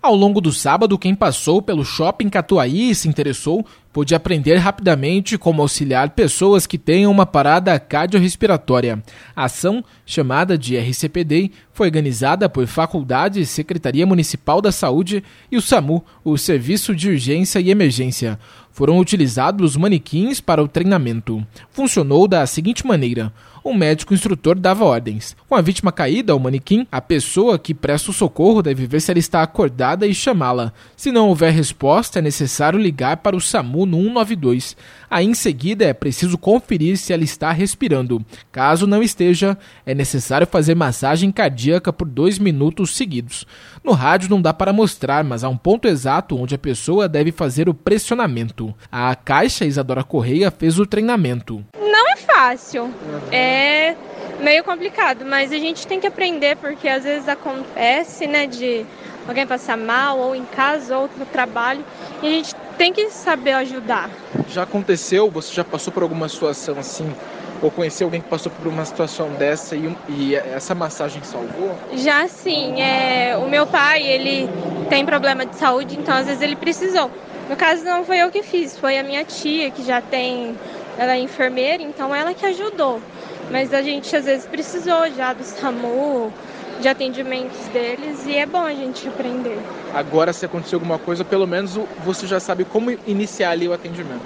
Ao longo do sábado, quem passou pelo Shopping Catuaí e se interessou pôde aprender rapidamente como auxiliar pessoas que tenham uma parada cardiorrespiratória. A ação, chamada de RCPD, foi organizada por Faculdade, Secretaria Municipal da Saúde e o SAMU, o Serviço de Urgência e Emergência. Foram utilizados manequins para o treinamento. Funcionou da seguinte maneira: o médico instrutor dava ordens. Com a vítima caída ao manequim, a pessoa que presta o socorro deve ver se ela está acordada e chamá-la. Se não houver resposta, é necessário ligar para o SAMU no 192. Aí, em seguida, é preciso conferir se ela está respirando. Caso não esteja, é necessário fazer massagem cardíaca por 2 minutos seguidos. No rádio não dá para mostrar, mas há um ponto exato onde a pessoa deve fazer o pressionamento. A Caixa Isadora Correia fez o treinamento. Não é fácil, é meio complicado, mas a gente tem que aprender, porque às vezes acontece, de alguém passar mal, ou em casa, ou no trabalho, e a gente tem que saber ajudar. Já aconteceu? Você já passou por alguma situação assim? Ou conheceu alguém que passou por uma situação dessa e essa massagem salvou? Já sim, o meu pai, ele tem problema de saúde, então às vezes ele precisou. No caso não foi eu que fiz, foi a minha tia, que ela é enfermeira, então ela que ajudou. Mas a gente às vezes precisou já do SAMU, de atendimentos deles, e é bom a gente aprender. Agora, se acontecer alguma coisa, pelo menos você já sabe como iniciar ali o atendimento.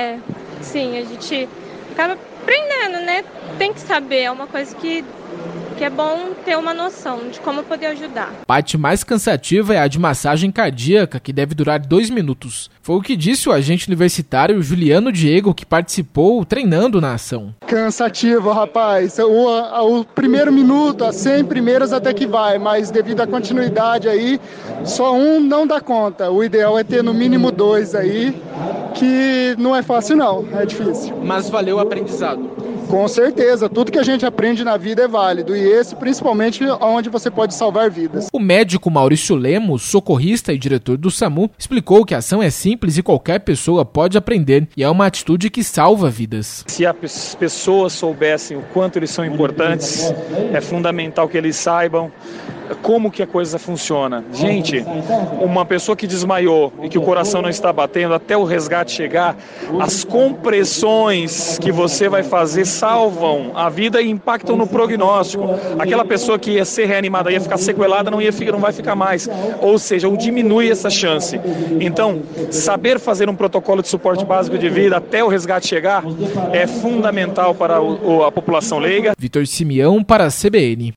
Sim, a gente acaba aprendendo, Tem que saber, é uma coisa que é bom ter uma noção de como poder ajudar. A parte mais cansativa é a de massagem cardíaca, que deve durar 2 minutos. Foi o que disse o agente universitário Juliano Diego, que participou treinando na ação. Cansativo, rapaz. O primeiro minuto, as 100 primeiras até que vai, mas devido à continuidade aí, só um não dá conta. O ideal é ter no mínimo 2 aí, que não é fácil não, é difícil. Mas valeu o aprendizado. Com certeza, tudo que a gente aprende na vida é válido, e esse principalmente onde você pode salvar vidas. O médico Maurício Lemos, socorrista e diretor do SAMU, explicou que a ação é simples e qualquer pessoa pode aprender, e é uma atitude que salva vidas. Se as pessoas soubessem o quanto eles são importantes, é fundamental que eles saibam como que a coisa funciona. Gente, uma pessoa que desmaiou e que o coração não está batendo, até o resgate chegar, as compressões que você vai fazer salvam a vida e impactam no prognóstico. Aquela pessoa que ia ser reanimada, ia ficar sequelada, não vai ficar mais. Ou seja, diminui essa chance. Então, saber fazer um protocolo de suporte básico de vida até o resgate chegar é fundamental para a população leiga. Vitor Simeão para a CBN.